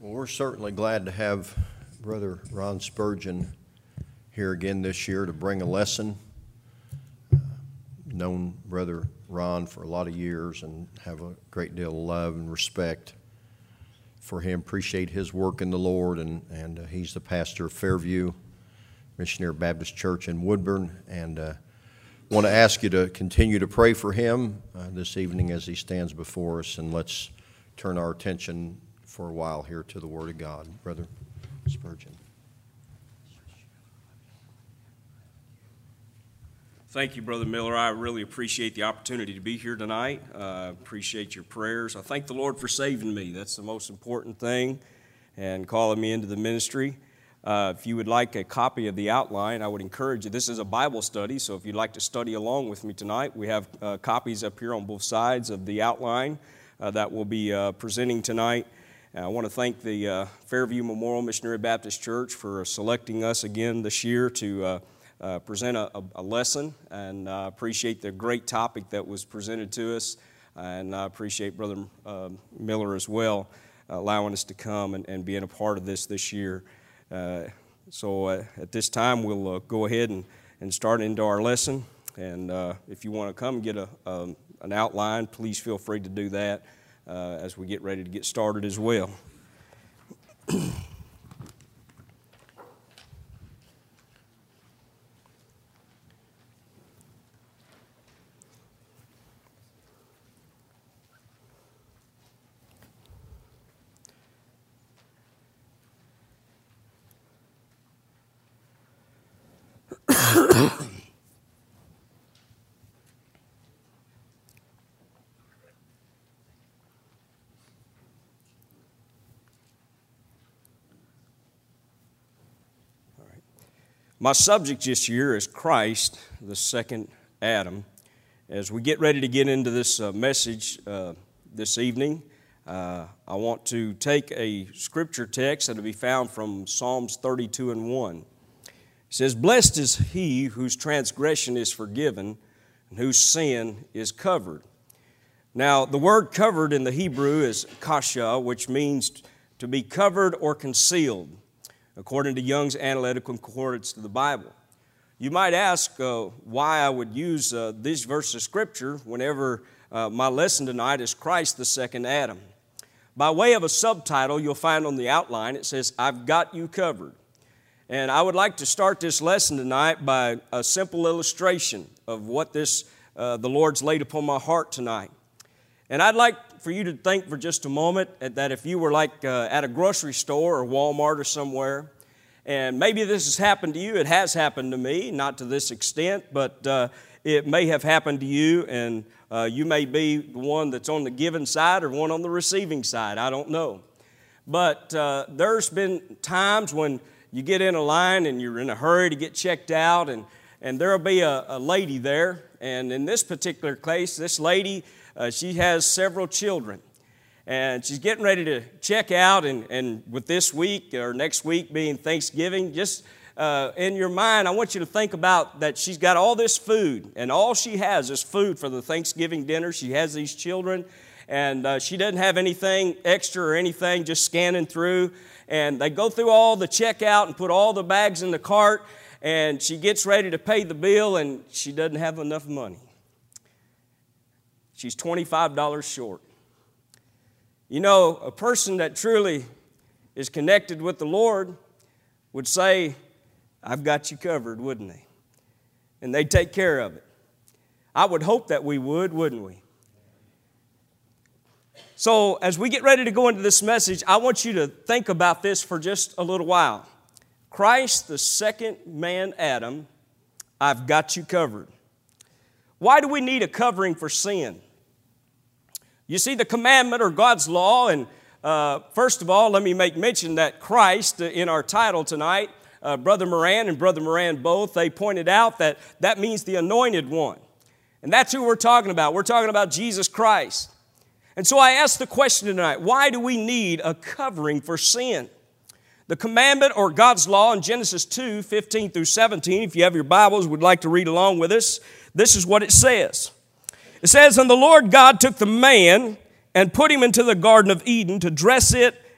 Well, we're certainly glad to have Brother Ron Spurgeon here again this year to bring a lesson. Known Brother Ron for a lot of years and have a great deal of love and respect for him. Appreciate his work in the Lord, and he's the pastor of Fairview Missionary Baptist Church in Woodburn, and want to ask you to continue to pray for him this evening as he stands before us, and let's turn our attention for a while here to the Word of God. Brother Spurgeon. Thank you, Brother Miller. I really appreciate the opportunity to be here tonight. Appreciate your prayers. I thank the Lord for saving me. That's the most important thing, and calling me into the ministry. If you would like a copy of the outline, I would encourage you. This is a Bible study, so if you'd like to study along with me tonight, we have copies up here on both sides of the outline that we'll be presenting tonight. I want to thank the Fairview Memorial Missionary Baptist Church for selecting us again this year to present a lesson, and I appreciate the great topic that was presented to us, and I appreciate Brother Miller as well, allowing us to come and being a part of this year. So at this time, we'll go ahead and start into our lesson, and if you want to come and get an outline, please feel free to do that as we get ready to get started as well. My subject this year is Christ, the second Adam. As we get ready to get into this message this evening, I want to take a scripture text that will be found from Psalms 32:1. It says, "Blessed is he whose transgression is forgiven and whose sin is covered." Now, the word covered in the Hebrew is kasha, which means to be covered or concealed, according to Young's Analytical Concordance to the Bible. You might ask why I would use these verses of Scripture whenever my lesson tonight is Christ, the second Adam. By way of a subtitle, you'll find on the outline, it says, "I've got you covered." And I would like to start this lesson tonight by a simple illustration of what the Lord's laid upon my heart tonight. And I'd like for you to think for just a moment that if you were like at a grocery store or Walmart or somewhere, and maybe this has happened to you, it has happened to me, not to this extent, but it may have happened to you, and you may be the one that's on the giving side or one on the receiving side, I don't know. But there's been times when you get in a line and you're in a hurry to get checked out, and there'll be a lady there, and in this particular case, this lady, she has several children, and she's getting ready to check out, and with this week or next week being Thanksgiving, just in your mind, I want you to think about that she's got all this food, and all she has is food for the Thanksgiving dinner. She has these children, and she doesn't have anything extra or anything, just scanning through, and they go through all the checkout and put all the bags in the cart, and she gets ready to pay the bill, and she doesn't have enough money. She's $25 short. You know, a person that truly is connected with the Lord would say, "I've got you covered," wouldn't they? And they'd take care of it. I would hope that we would, wouldn't we? So as we get ready to go into this message, I want you to think about this for just a little while. Christ, the second man, Adam, I've got you covered. Why do we need a covering for sin? You see, the commandment or God's law, and first of all, let me make mention that Christ, in our title tonight, Brother Moran and Brother Moran both, they pointed out that means the anointed one. And that's who we're talking about. We're talking about Jesus Christ. And so I asked the question tonight, why do we need a covering for sin? The commandment or God's law in Genesis 2:15 through 17, if you have your Bibles, would like to read along with us, this is what it says. It says, "And the Lord God took the man and put him into the Garden of Eden to dress it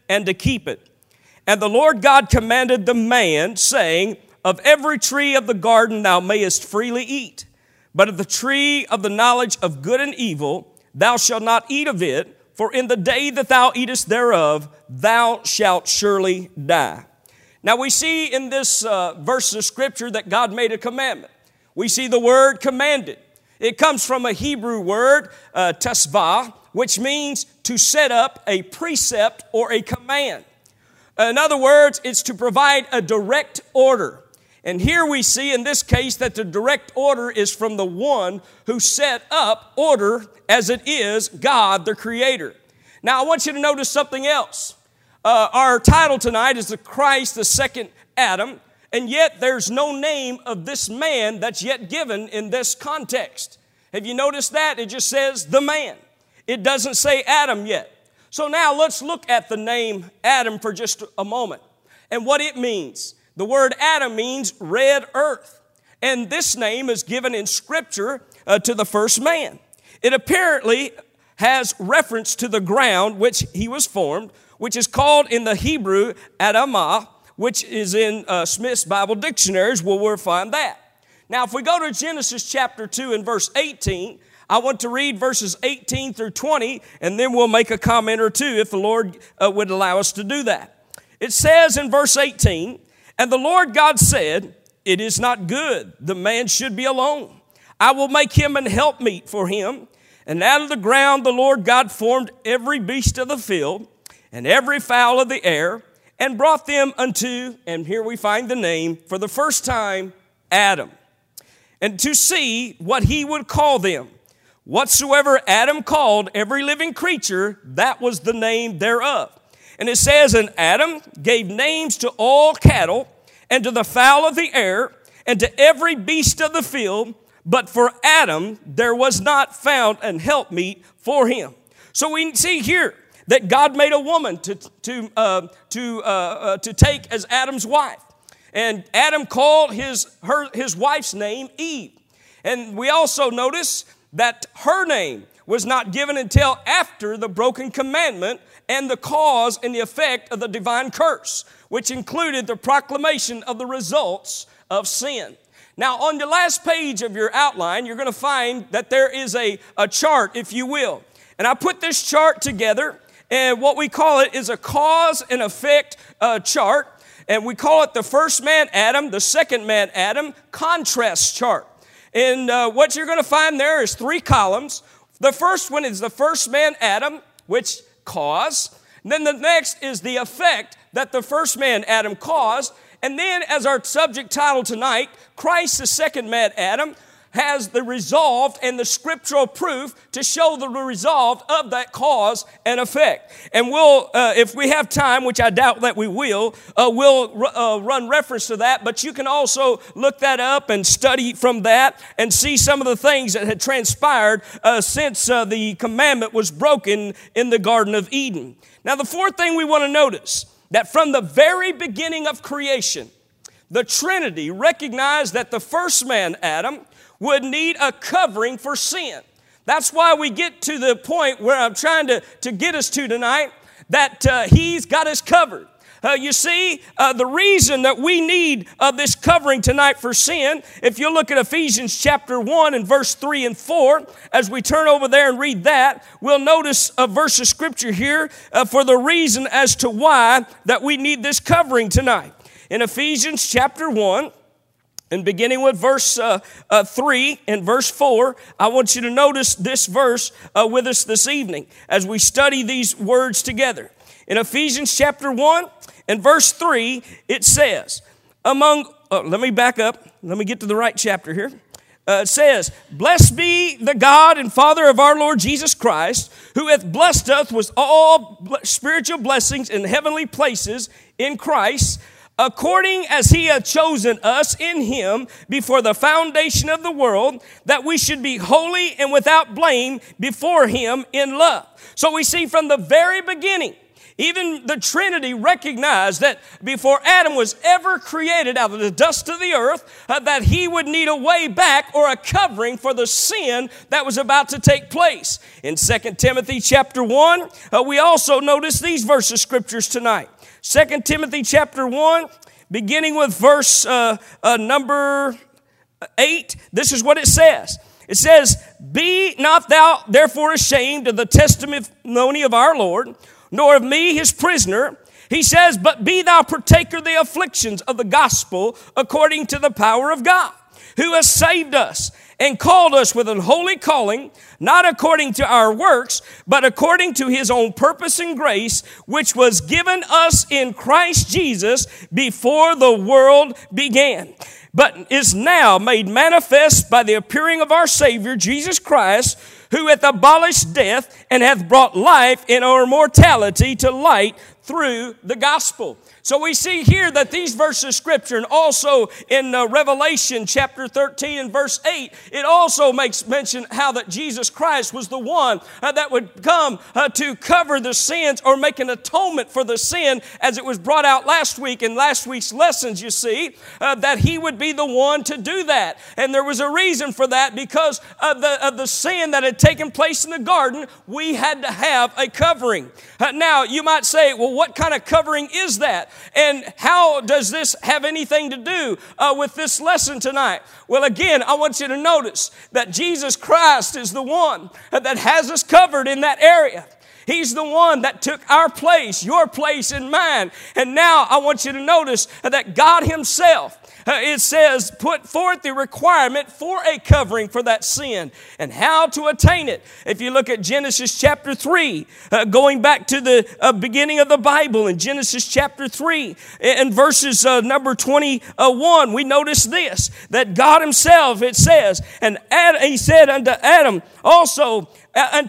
and to keep it. And the Lord God commanded the man, saying, of every tree of the garden thou mayest freely eat, but of the tree of the knowledge of good and evil thou shalt not eat of it, for in the day that thou eatest thereof thou shalt surely die. Now we see in this verse of Scripture that God made a commandment. We see the word commanded. It comes from a Hebrew word, tasvah, which means to set up a precept or a command. In other words, it's to provide a direct order. And here we see in this case that the direct order is from the one who set up order as it is God, the Creator. Now I want you to notice something else. Our title tonight is the Christ, the second Adam, and yet there's no name of this man that's yet given in this context. Have you noticed that? It just says the man. It doesn't say Adam yet. So now let's look at the name Adam for just a moment and what it means. The word Adam means red earth. And this name is given in Scripture to the first man. It apparently has reference to the ground which he was formed, which is called in the Hebrew Adamah, which is in Smith's Bible dictionaries where we'll find that. Now, if we go to Genesis chapter 2 and verse 18, I want to read verses 18 through 20, and then we'll make a comment or two if the Lord would allow us to do that. It says in verse 18, and the Lord God said, it is not good the man should be alone. I will make him an helpmeet for him. And out of the ground the Lord God formed every beast of the field and every fowl of the air and brought them unto, and here we find the name for the first time, Adam, and to see what he would call them. Whatsoever Adam called every living creature, that was the name thereof. And it says, and Adam gave names to all cattle and to the fowl of the air and to every beast of the field, but for Adam there was not found an helpmeet for him. So we see here that God made a woman to take as Adam's wife. And Adam called his wife's name Eve. And we also notice that her name was not given until after the broken commandment and the cause and the effect of the divine curse, which included the proclamation of the results of sin. Now, on the last page of your outline, you're going to find that there is a chart, if you will. And I put this chart together, and what we call it is a cause and effect chart. And we call it the first man, Adam, the second man, Adam, contrast chart. And what you're going to find there is 3 columns. The first one is the first man, Adam, which caused. And then the next is the effect that the first man, Adam, caused. And then as our subject title tonight, Christ, the second man, Adam, has the resolve and the scriptural proof to show the resolve of that cause and effect. And we'll, if we have time, which I doubt that we will, we'll run reference to that. But you can also look that up and study from that and see some of the things that had transpired since the commandment was broken in the Garden of Eden. Now, the fourth thing we want to notice, that from the very beginning of creation, the Trinity recognized that the first man, Adam, would need a covering for sin. That's why we get to the point where I'm trying to get us to tonight, that he's got us covered. You see, the reason that we need this covering tonight for sin, if you look at Ephesians chapter 1 and verse 3 and 4, as we turn over there and read that, we'll notice a verse of scripture here for the reason as to why that we need this covering tonight. In Ephesians chapter 1, and beginning with verse 3 and verse 4, I want you to notice this verse with us this evening as we study these words together. In Ephesians chapter 1 and verse 3, it says, let me back up. Let me get to the right chapter here. It says, blessed be the God and Father of our Lord Jesus Christ, who hath blessed us with all spiritual blessings in heavenly places in Christ, according as he hath chosen us in him before the foundation of the world, that we should be holy and without blame before him in love. So we see from the very beginning, Even the Trinity recognized that before Adam was ever created out of the dust of the earth, that he would need a way back or a covering for the sin that was about to take place. In 2 Timothy chapter 1, we also notice these verses of scriptures tonight. 2 Timothy chapter 1, beginning with verse number 8, this is what it says. It says, "Be not thou therefore ashamed of the testimony of our Lord, nor of me his prisoner." He says, "But be thou partaker of the afflictions of the gospel according to the power of God, who has saved us and called us with an holy calling, not according to our works, but according to his own purpose and grace, which was given us in Christ Jesus before the world began, but is now made manifest by the appearing of our Savior, Jesus Christ, who hath abolished death and hath brought life in our mortality to light through the gospel." So we see here that these verses of Scripture, and also in Revelation chapter 13 and verse 8, it also makes mention how that Jesus Christ was the one that would come to cover the sins or make an atonement for the sin, as it was brought out last week in last week's lessons, you see, that he would be the one to do that. And there was a reason for that, because of the sin that had taken place in the garden. We had to have a covering. Now, you might say, well, what kind of covering is that? And how does this have anything to do with this lesson tonight? Well, again, I want you to notice that Jesus Christ is the one that has us covered in that area. He's the one that took our place, your place and mine. And now I want you to notice that God himself, it says, put forth the requirement for a covering for that sin and how to attain it. If you look at Genesis chapter 3, going back to the beginning of the Bible in Genesis chapter 3 and verses number 21, we notice this, that God himself, it says, and he said unto Adam also and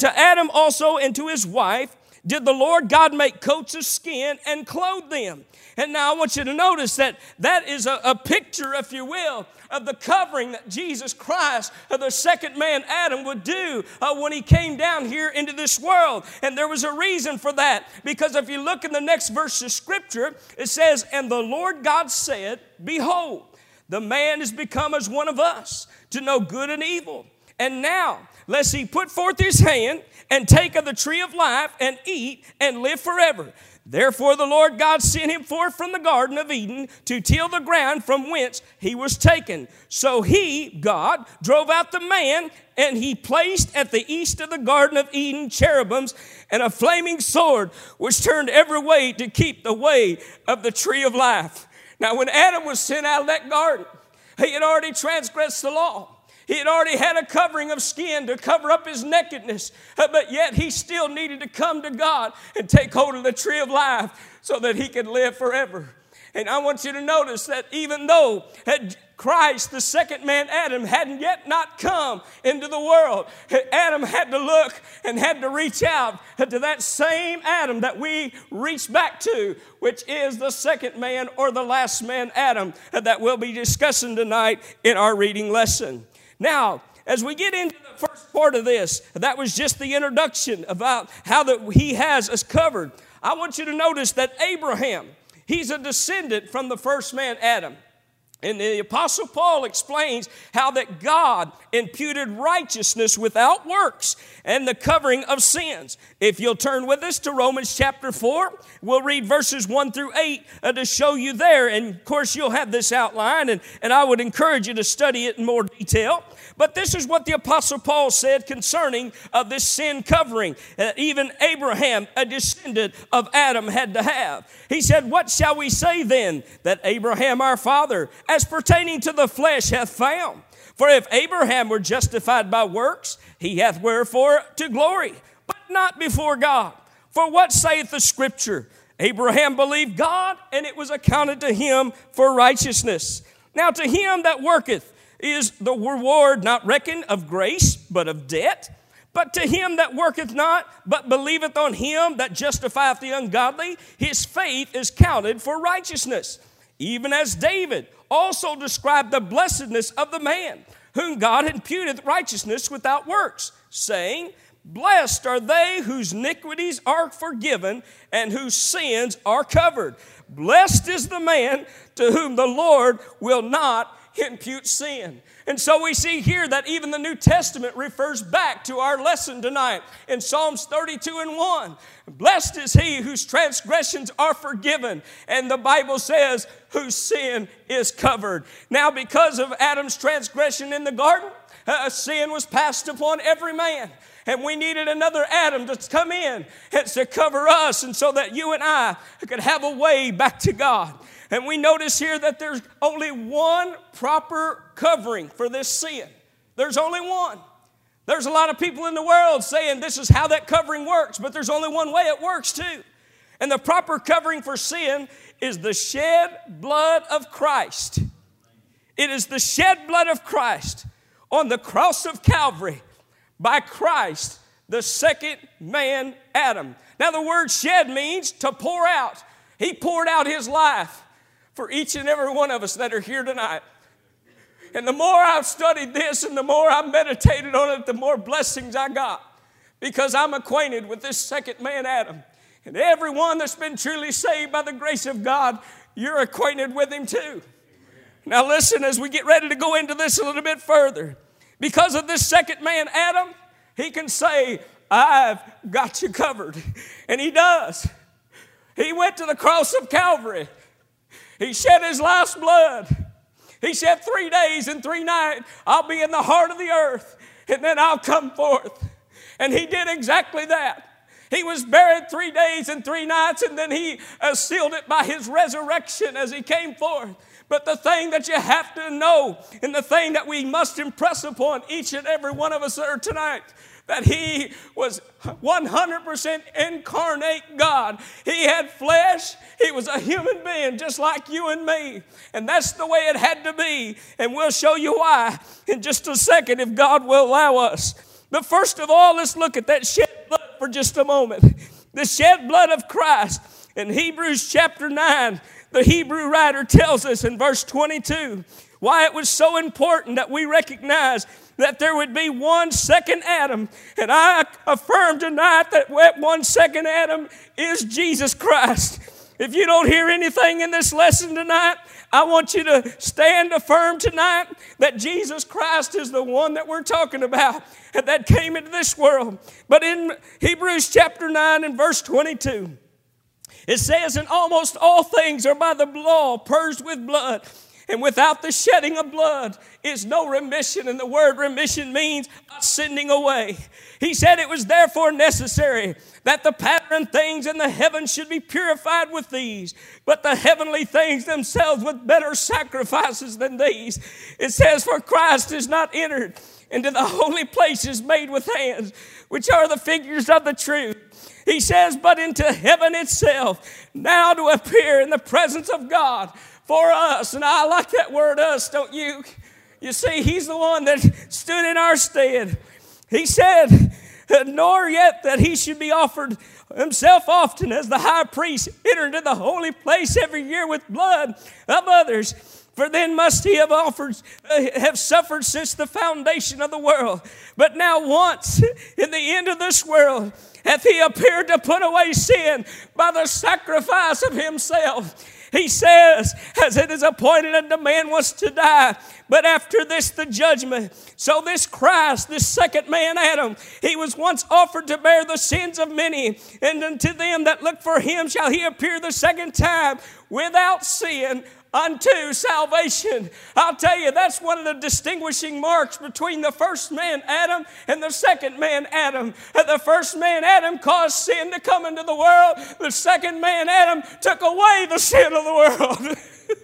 to his wife, did the Lord God make coats of skin and clothe them. And now I want you to notice that that is a picture, if you will, of the covering that Jesus Christ, the second man Adam, would do when he came down here into this world. And there was a reason for that, because if you look in the next verse of Scripture, it says, "And the Lord God said, Behold, the man is become as one of us, to know good and evil. And now, lest he put forth his hand and take of the tree of life and eat and live forever. Therefore the Lord God sent him forth from the Garden of Eden to till the ground from whence he was taken. So he, God, drove out the man, and he placed at the east of the Garden of Eden cherubims and a flaming sword, which turned every way to keep the way of the tree of life." Now when Adam was sent out of that garden, he had already transgressed the law. He had already had a covering of skin to cover up his nakedness, but yet he still needed to come to God and take hold of the tree of life so that he could live forever. And I want you to notice that even though Christ, the second man Adam, hadn't yet not come into the world, Adam had to look and had to reach out to that same Adam that we reach back to, which is the second man or the last man Adam that we'll be discussing tonight in our reading lesson. Now, as we get into the first part of this, that was just the introduction about how that he has us covered. I want you to notice that Abraham, he's a descendant from the first man, Adam. And the Apostle Paul explains how that God imputed righteousness without works and the covering of sins. If you'll turn with us to Romans chapter 4, we'll read verses 1 through 8 to show you there. And of course, you'll have this outline, and I would encourage you to study it in more detail. But this is what the Apostle Paul said concerning this sin covering. Even Abraham, a descendant of Adam, had to have. He said, "What shall we say then that Abraham our father, as pertaining to the flesh, hath found? For if Abraham were justified by works, he hath wherefore to glory, but not before God. For what saith the Scripture? Abraham believed God, and it was accounted to him for righteousness. Now to him that worketh is the reward not reckoned of grace, but of debt. But to him that worketh not, but believeth on him that justifieth the ungodly, his faith is counted for righteousness. Even as David also described the blessedness of the man, whom God imputeth righteousness without works, saying, Blessed are they whose iniquities are forgiven and whose sins are covered. Blessed is the man to whom the Lord will not impute sin. And so we see here that even the New Testament refers back to our lesson tonight in Psalms 32:1. Blessed is he whose transgressions are forgiven, and the Bible says whose sin is covered. Now, because of Adam's transgression in the garden, sin was passed upon every man. And we needed another Adam to come in and to cover us, and so that you and I could have a way back to God. And we notice here that there's only one proper covering for this sin. There's only one. There's a lot of people in the world saying this is how that covering works, but there's only one way it works too. And the proper covering for sin is the shed blood of Christ. It is the shed blood of Christ on the cross of Calvary by Christ, the second man, Adam. Now the word shed means to pour out. He poured out his life for each and every one of us that are here tonight. And the more I've studied this and the more I've meditated on it, the more blessings I got. Because I'm acquainted with this second man, Adam. And everyone that's been truly saved by the grace of God, you're acquainted with him too. Now listen, as we get ready to go into this a little bit further. Because of this second man, Adam, he can say, I've got you covered. And he does. He went to the cross of Calvary. He shed his life's blood. He said 3 days and 3 nights, I'll be in the heart of the earth, and then I'll come forth. And he did exactly that. He was buried 3 days and 3 nights, and then he sealed it by his resurrection as he came forth. But the thing that you have to know, and the thing that we must impress upon each and every one of us here tonight, that he was 100% incarnate God. He had flesh. He was a human being just like you and me. And that's the way it had to be. And we'll show you why in just a second if God will allow us. But first of all, let's look at that shed blood for just a moment. The shed blood of Christ. In Hebrews chapter 9, the Hebrew writer tells us in verse 22 why it was so important that we recognize that there would be one second Adam. And I affirm tonight that one second Adam is Jesus Christ. If you don't hear anything in this lesson tonight, I want you to stand affirm tonight that Jesus Christ is the one that we're talking about and that came into this world. But in Hebrews chapter 9 and verse 22, it says, and almost all things are by the law purged with blood, and without the shedding of blood is no remission. And the word remission means sending away. He said it was therefore necessary that the pattern things in the heavens should be purified with these, but the heavenly things themselves with better sacrifices than these. It says, for Christ is not entered into the holy places made with hands, which are the figures of the truth. He says, but into heaven itself, now to appear in the presence of God for us. And I like that word us, don't you? You see, he's the one that stood in our stead. He said, nor yet that he should be offered himself often as the high priest entered into the holy place every year with blood of others. For then must he have suffered since the foundation of the world. But now once in the end of this world hath he appeared to put away sin by the sacrifice of himself. He says, as it is appointed unto man once to die, but after this the judgment. So this Christ, this second man Adam, he was once offered to bear the sins of many, and unto them that look for him shall he appear the second time without sin unto salvation. I'll tell you, that's one of the distinguishing marks between the first man, Adam, and the second man, Adam. The first man, Adam, caused sin to come into the world. The second man, Adam, took away the sin of the world.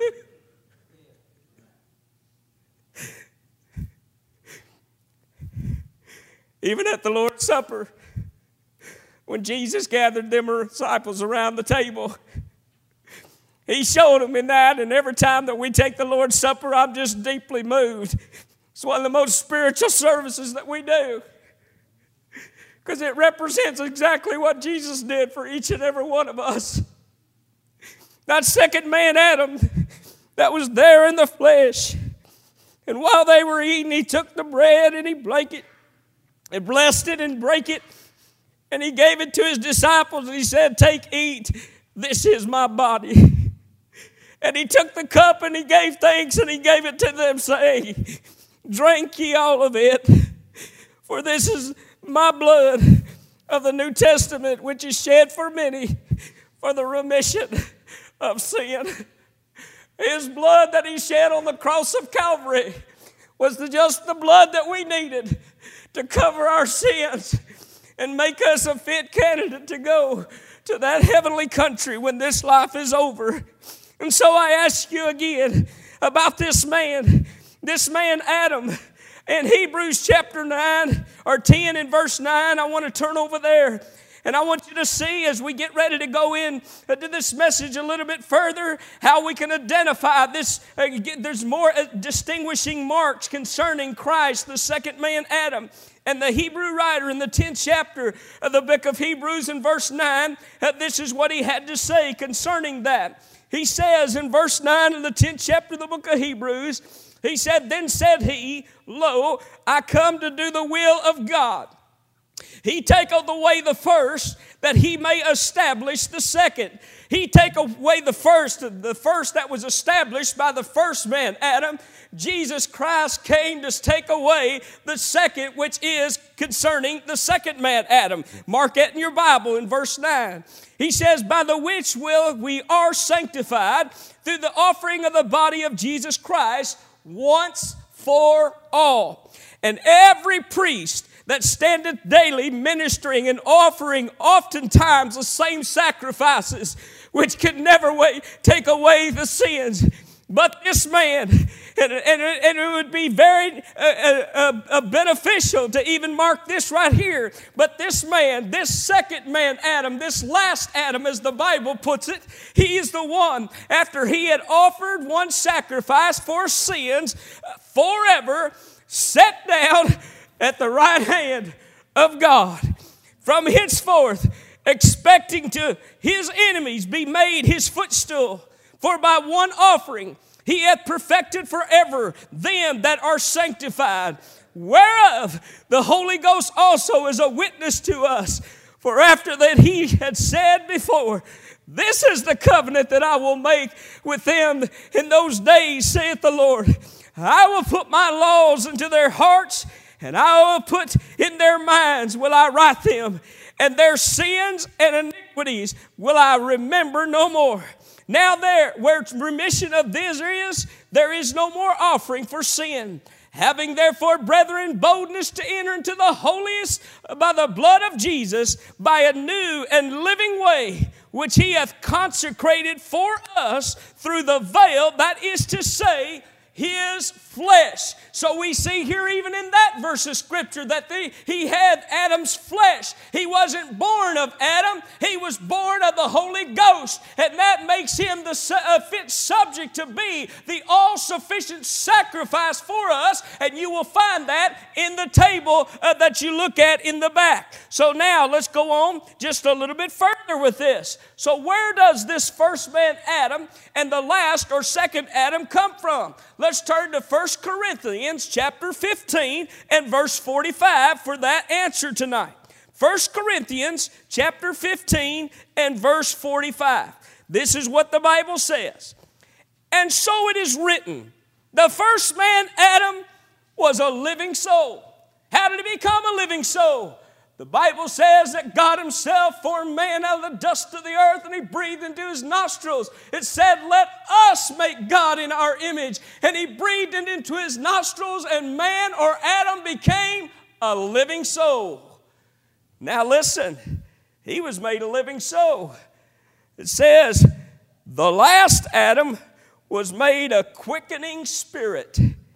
Even at the Lord's Supper, when Jesus gathered them disciples around the table, he showed them in that, and every time that we take the Lord's Supper, I'm just deeply moved. It's one of the most spiritual services that we do, because it represents exactly what Jesus did for each and every one of us. That second man, Adam, that was there in the flesh. And while they were eating, he took the bread and he broke it. and blessed it and brake it. And he gave it to his disciples and he said, take, eat, this is my body. And he took the cup and he gave thanks and he gave it to them, saying, drink ye all of it, for this is my blood of the New Testament, which is shed for many for the remission of sin. His blood that he shed on the cross of Calvary was just the blood that we needed to cover our sins and make us a fit candidate to go to that heavenly country when this life is over. And so I ask you again about this man Adam. In Hebrews chapter 9 or 10 and verse 9, I want to turn over there. And I want you to see as we get ready to go in to this message a little bit further, how we can identify this. There's more distinguishing marks concerning Christ, the second man, Adam. And the Hebrew writer in the 10th chapter of the book of Hebrews in verse 9, this is what he had to say concerning that. He says in verse 9 of the 10th chapter of the book of Hebrews, he said, then said he, lo, I come to do the will of God. He taketh away the first, that he may establish the second. He take away the first that was established by the first man, Adam. Jesus Christ came to take away the second, which is concerning the second man, Adam. Mark it in your Bible in verse 9. He says, by the which will we are sanctified through the offering of the body of Jesus Christ once for all. And every priest that standeth daily ministering and offering oftentimes the same sacrifices, which could never take away the sins. But this man, and it would be very beneficial to even mark this right here. But this man, this second man, Adam, this last Adam, as the Bible puts it, he is the one, after he had offered one sacrifice for sins forever, sat down at the right hand of God. From henceforth, expecting to his enemies be made his footstool. For by one offering he hath perfected forever them that are sanctified, whereof the Holy Ghost also is a witness to us. For after that he had said before, this is the covenant that I will make with them in those days, saith the Lord. I will put my laws into their hearts, and I will put in their minds, will I write them, and their sins and iniquities will I remember no more. Now where remission of this is, there is no more offering for sin. Having therefore, brethren, boldness to enter into the holiest by the blood of Jesus, by a new and living way, which he hath consecrated for us through the veil, that is to say, his flesh. So we see here even in that verse of Scripture that he had Adam's flesh. He wasn't born of Adam. He was born of the Holy Ghost. And that makes him the fit subject to be the all-sufficient sacrifice for us. And you will find that in the table that you look at in the back. So now let's go on just a little bit further with this. So where does this first man Adam and the last or second Adam come from? Let's turn to 1 Corinthians chapter 15 and verse 45 for that answer tonight. 1 Corinthians chapter 15 and verse 45. This is what the Bible says. And so it is written, the first man, Adam, was a living soul. How did he become a living soul? The Bible says that God himself formed man out of the dust of the earth and he breathed into his nostrils. It said, let us make God in our image. And he breathed it into his nostrils and man or Adam became a living soul. Now listen, he was made a living soul. It says, the last Adam was made a quickening spirit.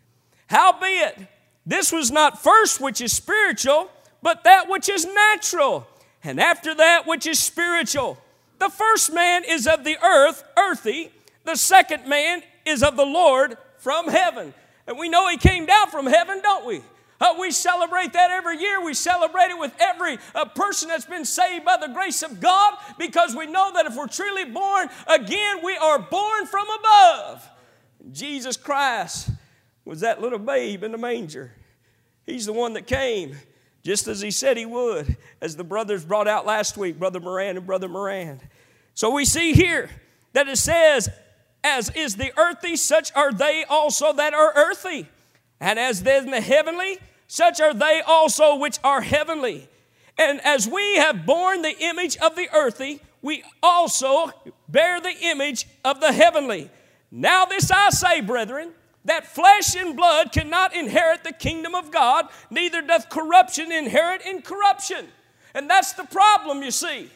Howbeit, this was not first which is spiritual, but that which is natural, and after that which is spiritual. The first man is of the earth, earthy. The second man is of the Lord from heaven. And we know he came down from heaven, don't we? We celebrate that every year. We celebrate it with every person that's been saved by the grace of God, because we know that if we're truly born again, we are born from above. Jesus Christ was that little babe in the manger. He's the one that came just as he said he would, as the brothers brought out last week, Brother Moran and Brother Moran. So we see here that it says, as is the earthy, such are they also that are earthy. And as then the heavenly, such are they also which are heavenly. And as we have borne the image of the earthy, we also bear the image of the heavenly. Now this I say, brethren, that flesh and blood cannot inherit the kingdom of God, neither doth corruption inherit incorruption. And that's the problem, you see.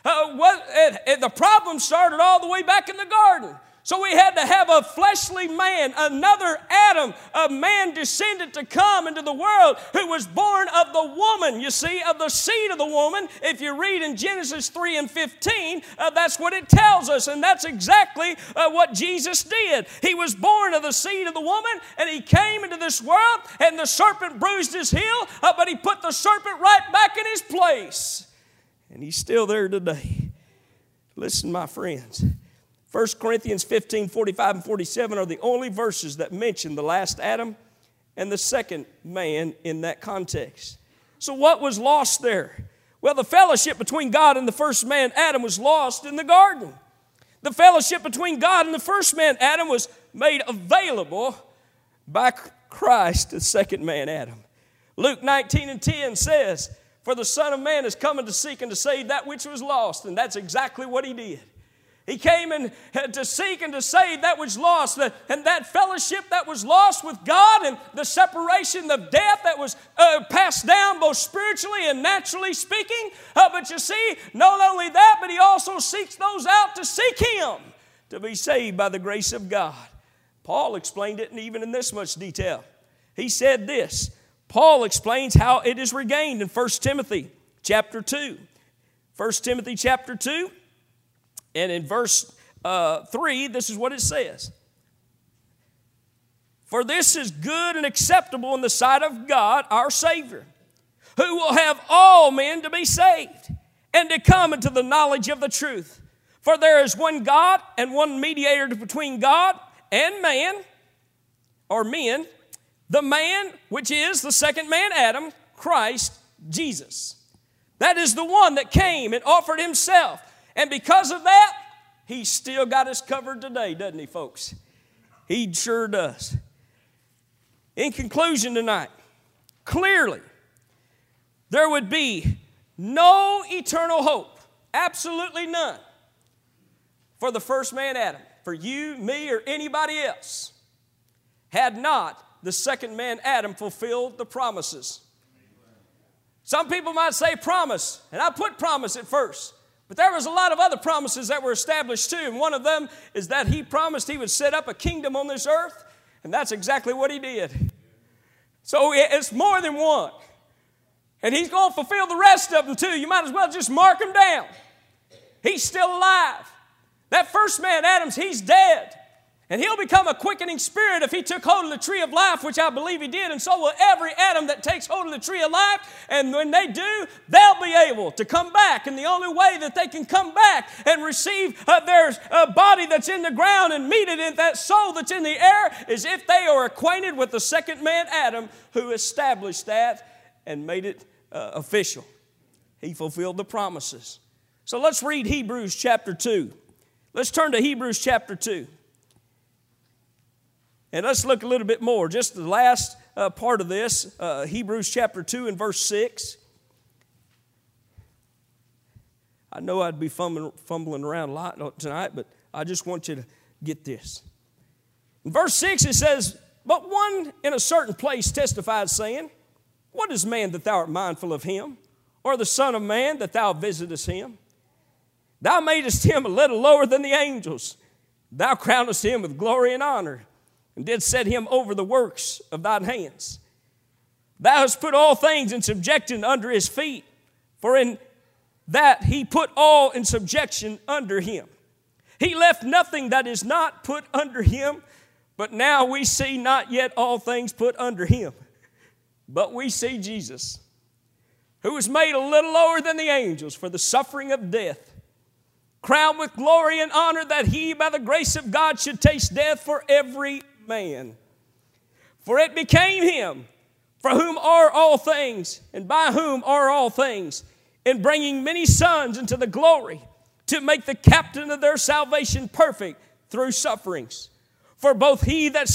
The problem started all the way back in the garden. So we had to have a fleshly man, another Adam, a man descended to come into the world who was born of the woman, you see, of the seed of the woman. If you read in Genesis 3 and 15, that's what it tells us, and that's exactly what Jesus did. He was born of the seed of the woman, and he came into this world, and the serpent bruised his heel, but he put the serpent right back in his place. And he's still there today. Listen, my friends. 1 Corinthians 15, 45 and 47 are the only verses that mention the last Adam and the second man in that context. So what was lost there? Well, the fellowship between God and the first man, Adam, was lost in the garden. The fellowship between God and the first man, Adam, was made available by Christ, the second man, Adam. Luke 19 and 10 says, for the Son of Man is coming to seek and to save that which was lost. And that's exactly what he did. He came in to seek and to save that which was lost. And that fellowship that was lost with God and the separation of death that was passed down both spiritually and naturally speaking. But you see, not only that, but he also seeks those out to seek him, to be saved by the grace of God. Paul explained it even in this much detail. He said this. Paul explains how it is regained in 1 Timothy chapter 2. 1 Timothy chapter 2. And in verse 3, this is what it says. For this is good and acceptable in the sight of God, our Savior, who will have all men to be saved and to come into the knowledge of the truth. For there is one God and one mediator between God and man, or men, the man which is the second man, Adam, Christ Jesus. That is the one that came and offered himself. And because of that, he's still got us covered today, doesn't he, folks? He sure does. In conclusion tonight, clearly, there would be no eternal hope, absolutely none, for the first man, Adam, for you, me, or anybody else, had not the second man, Adam, fulfilled the promises. Some people might say promise, and I put promise at first. But there was a lot of other promises that were established too. And one of them is that he promised he would set up a kingdom on this earth. And that's exactly what he did. So it's more than one. And he's going to fulfill the rest of them too. You might as well just mark them down. He's still alive. That first man, Adam's, he's dead. And he'll become a quickening spirit if he took hold of the tree of life, which I believe he did. And so will every Adam that takes hold of the tree of life. And when they do, they'll be able to come back. And the only way that they can come back and receive their body that's in the ground and meet it in that soul that's in the air is if they are acquainted with the second man, Adam, who established that and made it official. He fulfilled the promises. So let's read Hebrews chapter 2. Let's turn to Hebrews chapter 2. And let's look a little bit more, just the last part of this, Hebrews chapter 2 and verse 6. I know I'd be fumbling around a lot tonight, but I just want you to get this. In verse 6 it says, but one in a certain place testified, saying, what is man that thou art mindful of him? Or the son of man that thou visitest him? Thou madest him a little lower than the angels. Thou crownest him with glory and honor, and did set him over the works of thine hands. Thou hast put all things in subjection under his feet, for in that he put all in subjection under him. He left nothing that is not put under him, but now we see not yet all things put under him. But we see Jesus, who was made a little lower than the angels for the suffering of death, crowned with glory and honor, that he by the grace of God should taste death for every man. For it became him, for whom are all things, and by whom are all things, in bringing many sons into the glory, to make the captain of their salvation perfect through sufferings. For both he that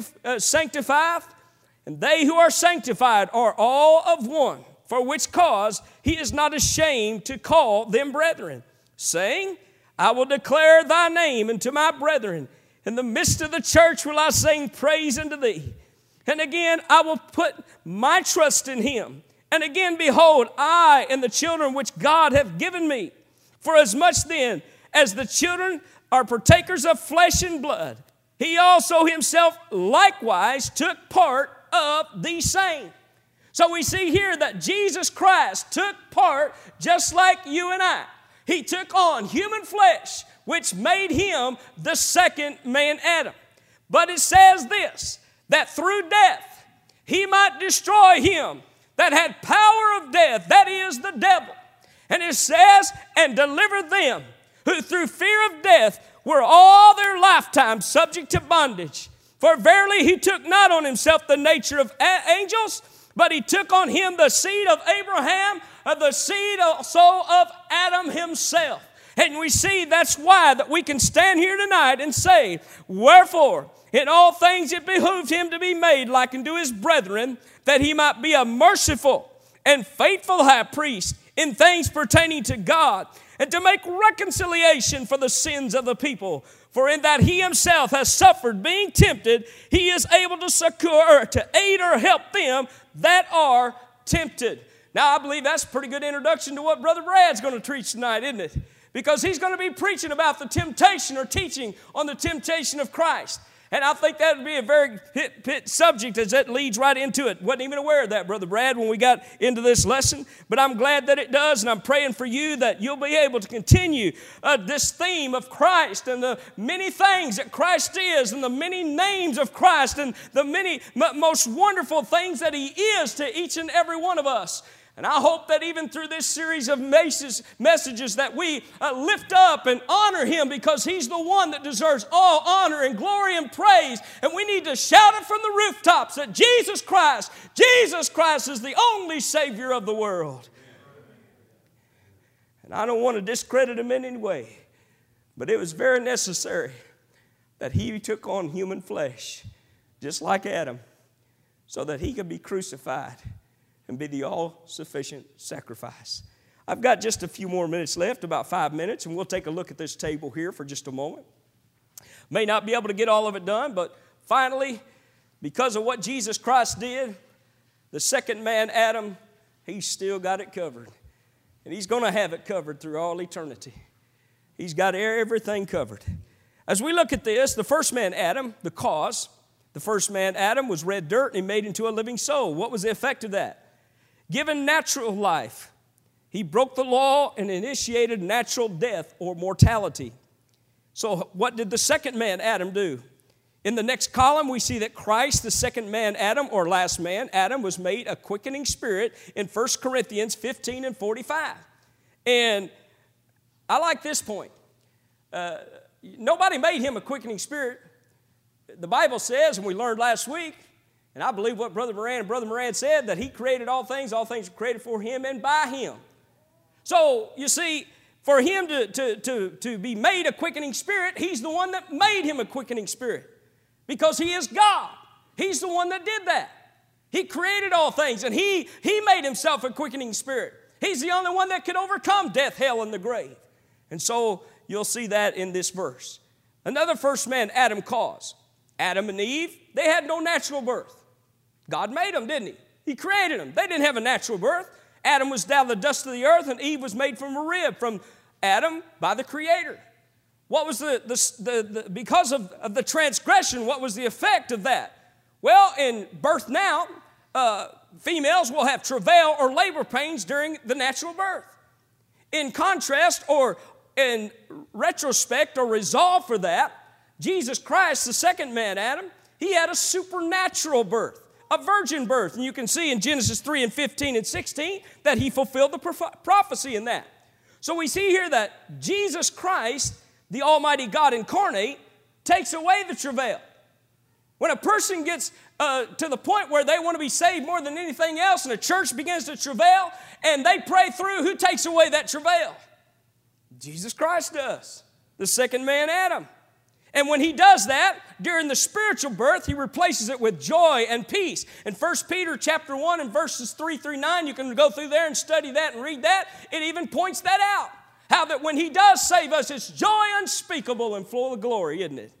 sanctifieth and they who are sanctified are all of one, for which cause he is not ashamed to call them brethren, saying, I will declare thy name unto my brethren. In the midst of the church will I sing praise unto thee. And again, I will put my trust in him. And again, behold, I and the children which God hath given me. For as much then as the children are partakers of flesh and blood, he also himself likewise took part of these same. So we see here that Jesus Christ took part just like you and I. He took on human flesh, which made him the second man Adam. But it says this, that through death he might destroy him that had power of death, that is the devil. And it says, and deliver them who through fear of death were all their lifetime subject to bondage. For verily he took not on himself the nature of angels, but he took on him the seed of Abraham, the seed also of Adam himself. And we see that's why that we can stand here tonight and say, wherefore, in all things it behooved him to be made like unto his brethren, that he might be a merciful and faithful high priest in things pertaining to God, and to make reconciliation for the sins of the people. For in that he himself has suffered being tempted, he is able to succor, or to aid or help them that are tempted. Now I believe that's a pretty good introduction to what Brother Brad's going to preach tonight, isn't it? Because he's going to be preaching about the temptation, or teaching on the temptation of Christ. And I think that would be a very hit subject, as that leads right into it. Wasn't even aware of that, Brother Brad, when we got into this lesson. But I'm glad that it does, and I'm praying for you that you'll be able to continue this theme of Christ, and the many things that Christ is, and the many names of Christ, and the many most wonderful things that he is to each and every one of us. And I hope that even through this series of messages that we lift up and honor him, because he's the one that deserves all honor and glory and praise. And we need to shout it from the rooftops that Jesus Christ is the only Savior of the world. And I don't want to discredit him in any way, but it was very necessary that he took on human flesh, just like Adam, so that he could be crucified and be the all-sufficient sacrifice. I've got just a few more minutes left, about 5 minutes, and we'll take a look at this table here for just a moment. May not be able to get all of it done, but finally, because of what Jesus Christ did, the second man, Adam, he's still got it covered. And he's going to have it covered through all eternity. He's got everything covered. As we look at this, the first man, Adam, the cause, the first man, Adam, was red dirt and he made into a living soul. What was the effect of that? Given natural life, he broke the law and initiated natural death or mortality. So what did the second man, Adam, do? In the next column, we see that Christ, the second man, Adam, or last man, Adam, was made a quickening spirit in 1 Corinthians 15 and 45. And I like this point. Nobody made him a quickening spirit. The Bible says, and we learned last week, and I believe what Brother Moran said, that he created all things were created for him and by him. So, you see, for him to be made a quickening spirit, he's the one that made him a quickening spirit. Because he is God. He's the one that did that. He created all things, and he made himself a quickening spirit. He's the only one that could overcome death, hell, and the grave. And so, you'll see that in this verse. Another first man, Adam, caused. Adam and Eve, they had no natural birth. God made them, didn't he? He created them. They didn't have a natural birth. Adam was down the dust of the earth, and Eve was made from a rib from Adam by the Creator. What was because of the transgression, what was the effect of that? Well, in birth now, females will have travail or labor pains during the natural birth. In contrast, or in retrospect or resolve for that, Jesus Christ, the second man, Adam, he had a supernatural birth, a virgin birth. And you can see in Genesis 3 and 15 and 16 that he fulfilled the prophecy in that. So we see here that Jesus Christ, the Almighty God incarnate, takes away the travail. When a person gets to the point where they want to be saved more than anything else, and a church begins to travail, and they pray through, who takes away that travail? Jesus Christ does, the second man, Adam. And when he does that, during the spiritual birth, he replaces it with joy and peace. In 1 Peter chapter 1 and verses 3 through 9, you can go through there and study that and read that. It even points that out. How that when he does save us, it's joy unspeakable and full of glory, isn't it?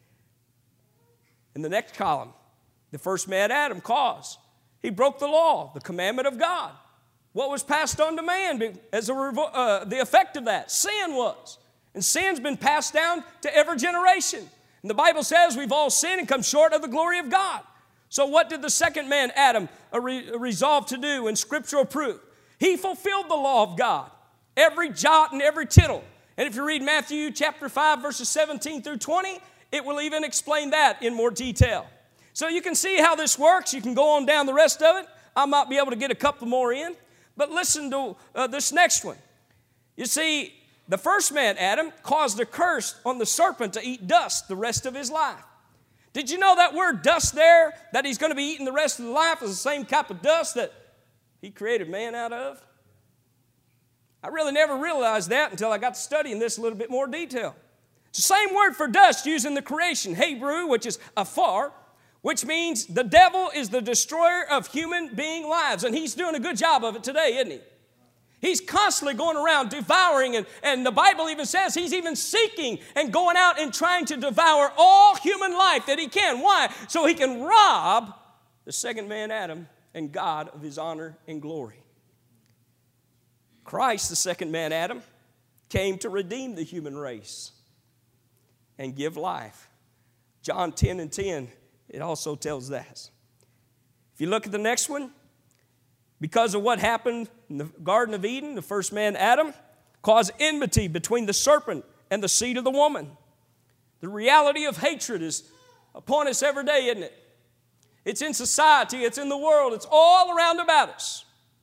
In the next column, the first man, Adam, caused. He broke the law, the commandment of God. What was passed on to man as the effect of that? Sin was. And sin's been passed down to every generation. And the Bible says we've all sinned and come short of the glory of God. So what did the second man, Adam, resolve to do in scriptural proof? He fulfilled the law of God, every jot and every tittle. And if you read Matthew chapter 5, verses 17 through 20, it will even explain that in more detail. So you can see how this works. You can go on down the rest of it. I might be able to get a couple more in. But listen to this next one. You see, the first man, Adam, caused a curse on the serpent to eat dust the rest of his life. Did you know that word dust there, that he's going to be eating the rest of his life, is the same type of dust that he created man out of? I really never realized that until I got to studying this a little bit more detail. It's the same word for dust used in the creation, Hebrew, which is afar, which means the devil is the destroyer of human being lives. And he's doing a good job of it today, isn't he? He's constantly going around devouring, and the Bible even says he's even seeking and going out and trying to devour all human life that he can. Why? So he can rob the second man, Adam, and God of his honor and glory. Christ, the second man, Adam, came to redeem the human race and give life. John 10 and 10, it also tells that. If you look at the next one, because of what happened in the Garden of Eden, the first man, Adam, caused enmity between the serpent and the seed of the woman. The reality of hatred is upon us every day, isn't it? It's in society, it's in the world, it's all around about us.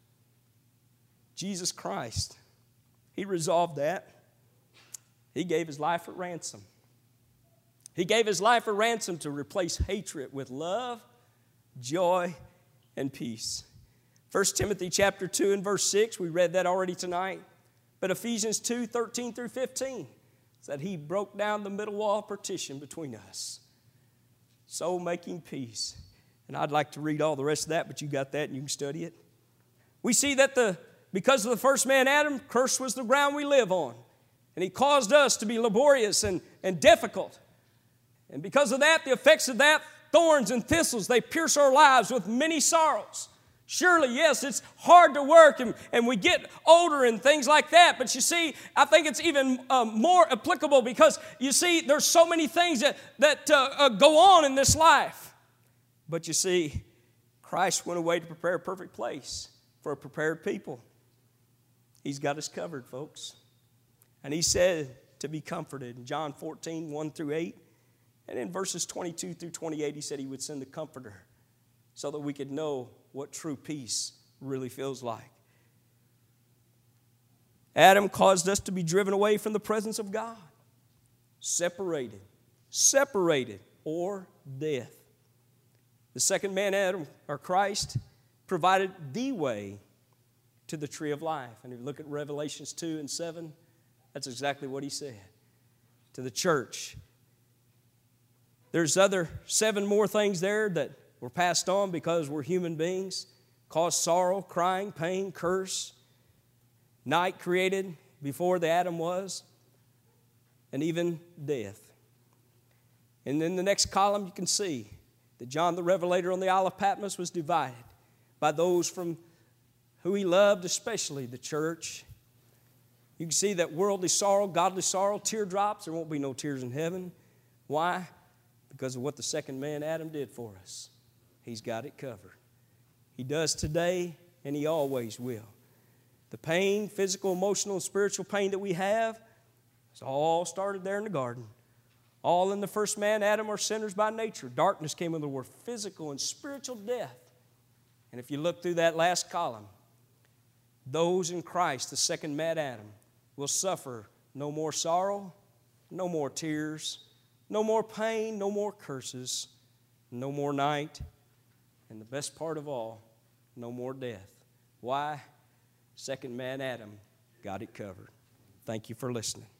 Jesus Christ, he resolved that. He gave his life at ransom. He gave his life a ransom to replace hatred with love, joy, and peace. 1 Timothy chapter 2 and verse 6, we read that already tonight. But Ephesians 2, 13 through 15, said he broke down the middle wall of partition between us, so making peace. And I'd like to read all the rest of that, but you got that and you can study it. We see that because of the first man, Adam, cursed was the ground we live on. And he caused us to be laborious and difficult. And because of that, the effects of that, thorns and thistles, they pierce our lives with many sorrows. Surely, yes, it's hard to work and we get older and things like that. But you see, I think it's even more applicable because, you see, there's so many things that go on in this life. But you see, Christ went away to prepare a perfect place for a prepared people. He's got us covered, folks. And he said to be comforted in John 14, 1 through 8. And in verses 22 through 28, he said he would send the Comforter so that we could know what true peace really feels like. Adam caused us to be driven away from the presence of God. Separated, or death. The second man, Adam, or Christ, provided the way to the tree of life. And if you look at Revelations 2 and 7, that's exactly what he said to the church. There's 7 more things there that were passed on because we're human beings. Caused sorrow, crying, pain, curse. Night created before the Adam was. And even death. And in the next column you can see that John the Revelator on the Isle of Patmos was divided by those from who he loved, especially the church. You can see that worldly sorrow, godly sorrow, teardrops. There won't be no tears in heaven. Why? Because of what the second man, Adam, did for us. He's got it covered. He does today, and he always will. The pain, physical, emotional, and spiritual pain that we have, it's all started there in the garden. All in the first man, Adam, are sinners by nature. Darkness came into the world, physical and spiritual death. And if you look through that last column, those in Christ, the second man, Adam, will suffer no more sorrow, no more tears, no more pain, no more curses, no more night, and the best part of all, no more death. Why? Second man Adam got it covered. Thank you for listening.